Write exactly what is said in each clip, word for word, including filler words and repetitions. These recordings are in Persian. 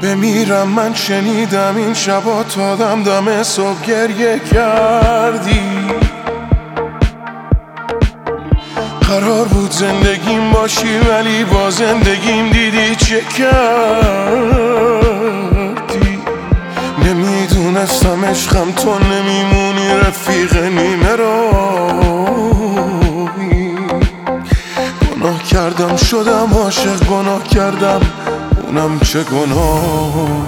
بمیرم من شنیدم این شبا تا دم دم صبح گریه کردی. قرار بود زندگیم باشی ولی با زندگیم دیدی چه کردی. نمیدونستم عشقم تو نمیمونی رفیق نیمه راهی. گناه کردم شدم عاشق، گناه کردم اونم چه گناهی.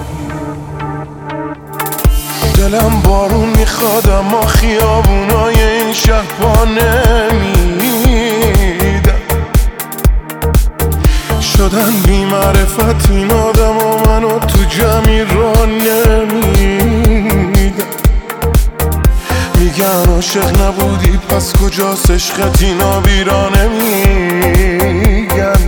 دلم بارون میخواد اما خیابونای این شهر پا نمیدم. شدن بی معرفت این آدم و منو تو جمعی را نمیدم. میگن عاشق نبودی پس کجاست عشقت، اینا بیرا نمیگن.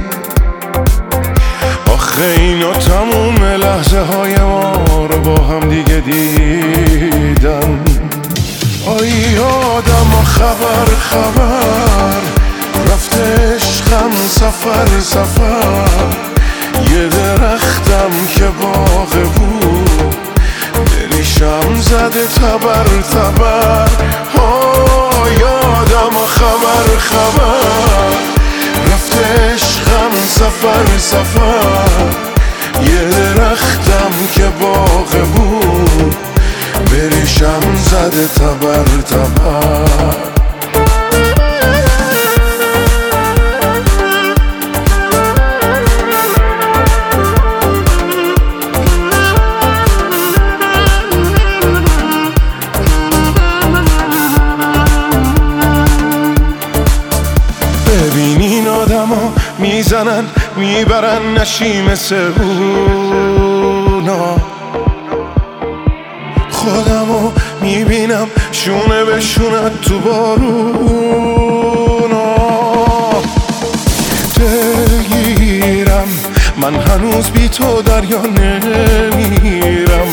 آخه اینا تموم لحظه های ما رو با هم دیگه دیدن. آی آدم خبر خبر رفته عشقم سفر سفر. یه درختم که باغ بود دریشم زده تبر تبر. آی آدم خبر خبر رفته عشقم سفر سفر. یه درختم که باغ بود بریشم زده تبر تبر. ببینین آدما میزنن میبرن نشیم سهونا. خودمو میبینم شونه به شونه تو بارونا. دلگیرم من هنوز بی تو دریا نمیرم.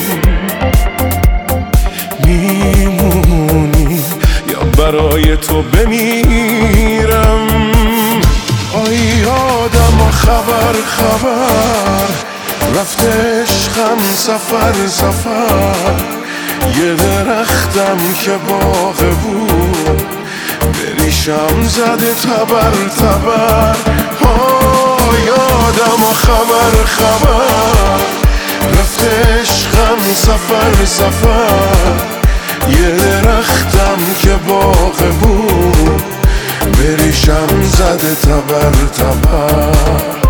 میمونی یا برای تو بمیرم. آی آدم خبر خبر رفته عشقم سفر سفر. یه درختم که باغ بود بریشم زده تبر تبر. آی آدم خبر خبر رفته عشقم سفر سفر. یه درختم که باغ بود بریشم زده تبر تبر.